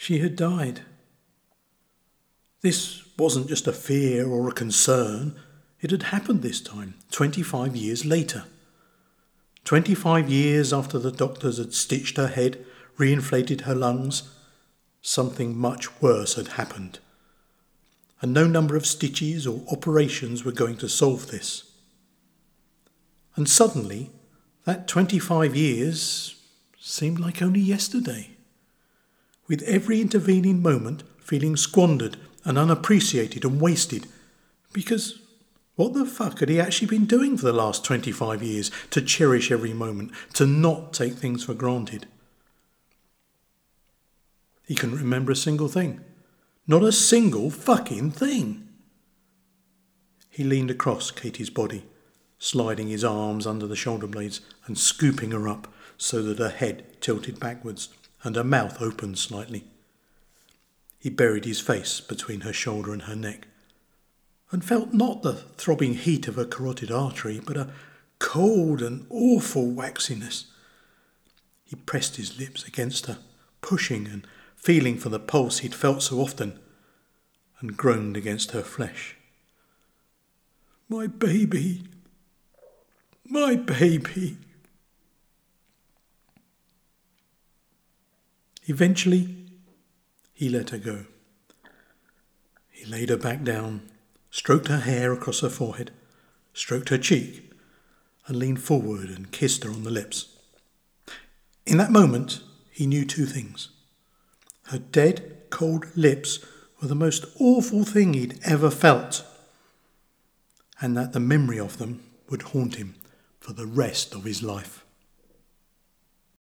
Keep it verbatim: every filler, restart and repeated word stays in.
She had died. This wasn't just a fear or a concern. It had happened this time, twenty-five years later. Twenty-five years after the doctors had stitched her head, reinflated her lungs, something much worse had happened. And no number of stitches or operations were going to solve this. And suddenly, that twenty-five years seemed like only yesterday, with every intervening moment feeling squandered and unappreciated and wasted, because what the fuck had he actually been doing for the last twenty-five years to cherish every moment, to not take things for granted? He couldn't remember a single thing. Not a single fucking thing. He leaned across Katie's body, sliding his arms under the shoulder blades and scooping her up so that her head tilted backwards and her mouth opened slightly. He buried his face between her shoulder and her neck and felt not the throbbing heat of her carotid artery, but a cold and awful waxiness. He pressed his lips against her, pushing and feeling for the pulse he'd felt so often, and groaned against her flesh. My baby, my baby. Eventually, he let her go. He laid her back down, stroked her hair across her forehead, stroked her cheek, and leaned forward and kissed her on the lips. In that moment, he knew two things. Her dead, cold lips were the most awful thing he'd ever felt, and that the memory of them would haunt him for the rest of his life.